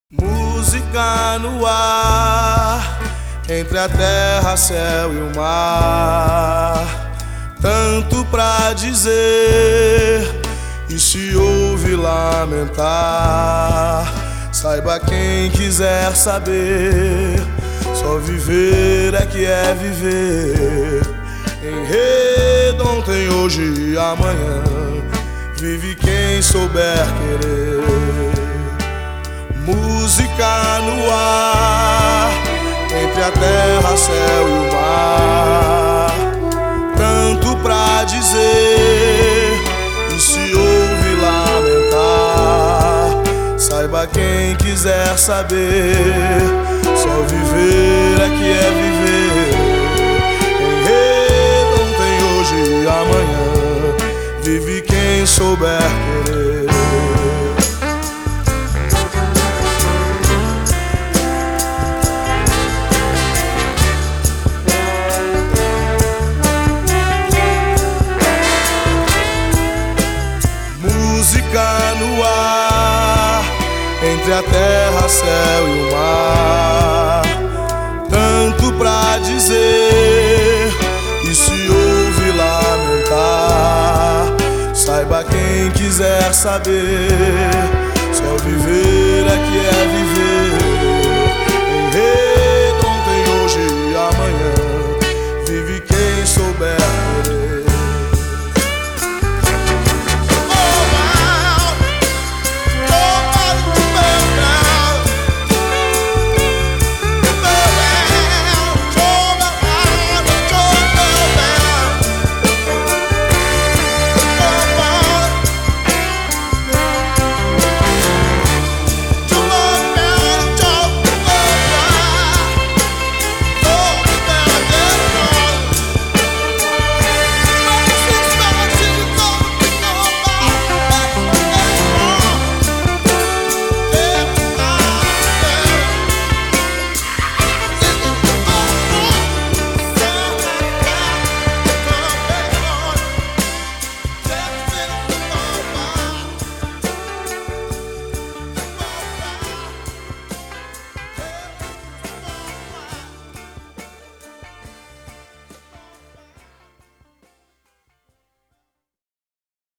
Música no ar, entre a terra, céu e o mar. Tanto pra dizer, e se ouve lamentar. Saiba quem quiser saber, só viver é que é viver. Enredo ontem, hoje e amanhã, vive quem souber querer. Música no ar, entre a terra, céu e o mar. Tanto pra dizer, e se ouve lamentar. Saiba quem quiser saber, só viver é que é viver. Enredo ontem, hoje e amanhã, vive quem souber querer. Música no ar, entre a terra, céu e o mar. Tanto pra dizer, e se ouve lamentar. Saiba quem quiser saber, só viver é